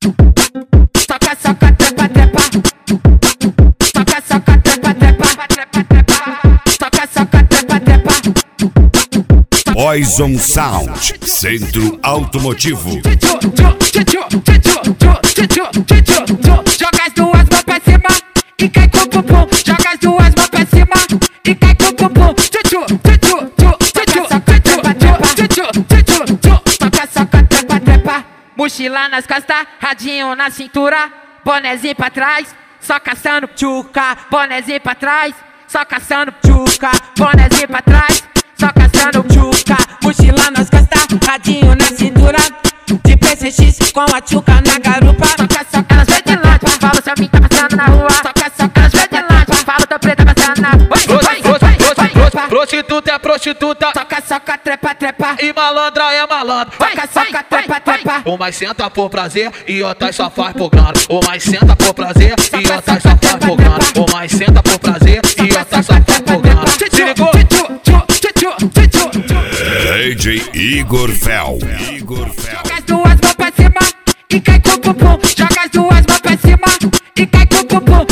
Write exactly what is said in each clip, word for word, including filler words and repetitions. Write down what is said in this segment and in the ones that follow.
Soca, soca, trepa, trepa. Soca, soca, trepa, trepa. Soca, soca, trepa, trepa. Poison Sound, Centro Automotivo. Joga as duas mãos pra cima e cai com o bumbum. Joga as duas mãos pra cima e cai com o bumbum. Soca, soca, trepa, trepa. Mochila nas costas, radinho na cintura, bonezinho pra trás, só caçando tchuca. Bonezinho pra trás, só caçando tchuca. Bonezinho pra trás, só caçando tchuca. Mochila nas costas, radinho na cintura, de P C X com a tchuca na garupa. Soca, soca, elas vêm de longe, falo seu mim tá passando na rua. Soca, soca, elas vêm de longe, falo teu preto tá passando na rua. Prostituta é prostituta, Soca, soca, trepa, trepa. e malandra é malandro. Soca, soca, trepa, trepa. Umas senta por prazer e outras só faz por grana. Umas senta por prazer e outras só faz por grana. Umas senta por prazer e outras só faz por grana. Se ligou? D J Igor Fel. Igor Fel. Joga as duas mãos pra cima e cai com o bumbum. Joga as duas mãos pra cima e cai com o bumbum.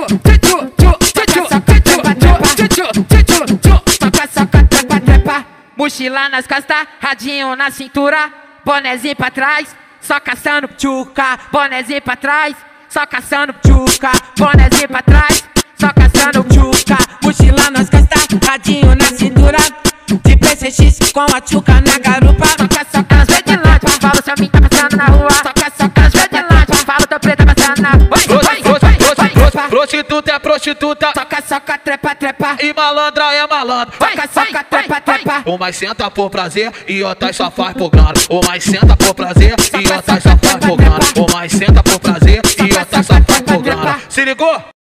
Soca, soca, trepa, trepa. Mochila nas costas, radinho na cintura, bonezinho pra trás, só caçando tchuca. Bonezinho pra trás, só caçando tchuca. Bonezinho pra trás, só caçando tchuca. Mochila nas costas, radinho na cintura, de P C X com a tchuca na garupa. Soca, soca, elas vêm de longe, falo seu mim tá passando na rua. Soca, soca, elas vêm de longe, falo teu preto tá passando na rua. Prostituta é prostituta, Soca, soca, trepa, trepa. e malandra é malandro. Soca, soca, trepa, trepa. Umas senta por prazer e outras só faz por grana. Umas senta por prazer e outras só faz por grana. Umas senta por prazer e outras só faz por grana. Se ligou?